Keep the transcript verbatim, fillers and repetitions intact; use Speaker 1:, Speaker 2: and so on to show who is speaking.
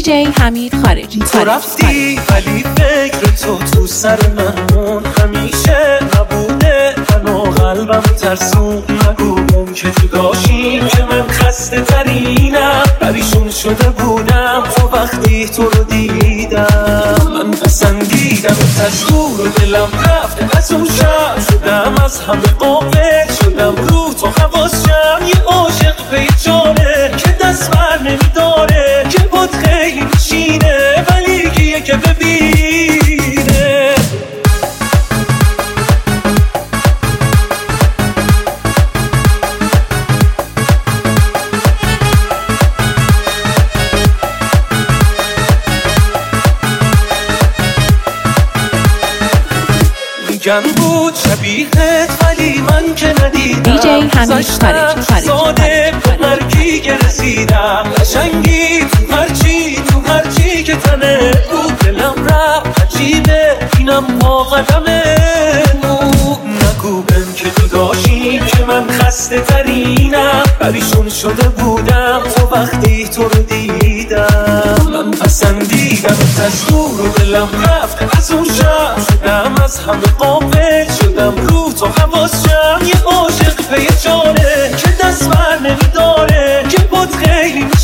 Speaker 1: جی حمید خارجی.
Speaker 2: تو رفتی ولی فکر تو تو سر من مون، همیشه نبوده منو قلبم ترسون. نگو که جداشیم که من خسته ترینم، پریشون شده بودم تو وقتی تو رو دیدم. من پسندیدم تشکور و دلم رفت از اون شب، شدم از همه قابل شدم رو تو حواسم. یه عاشق پیچانه که دست بر نمیداره، که بود خیلی میشینه ولی کیه که ببینه. میگن بود شبیهت ولی من که ندیدم.
Speaker 1: دی جی حمید خارجی.
Speaker 2: ساده به هرکی که رسیدم، قشنگی تو هرچی تو هرچی که تنه بود. دلم رفت عجیبه اینم با قدمه. نگو بهم که جداشیم که من خسته ترینم، پریشون شده بودم تو وقتی تو رو دیدم. من پسندیدم تشکور و دلم رفت از اون شب، شدم از همه قابل شدم رو تو حواسم. یه عاشق پیچانه که دست بر نمیداره، که بود خیلی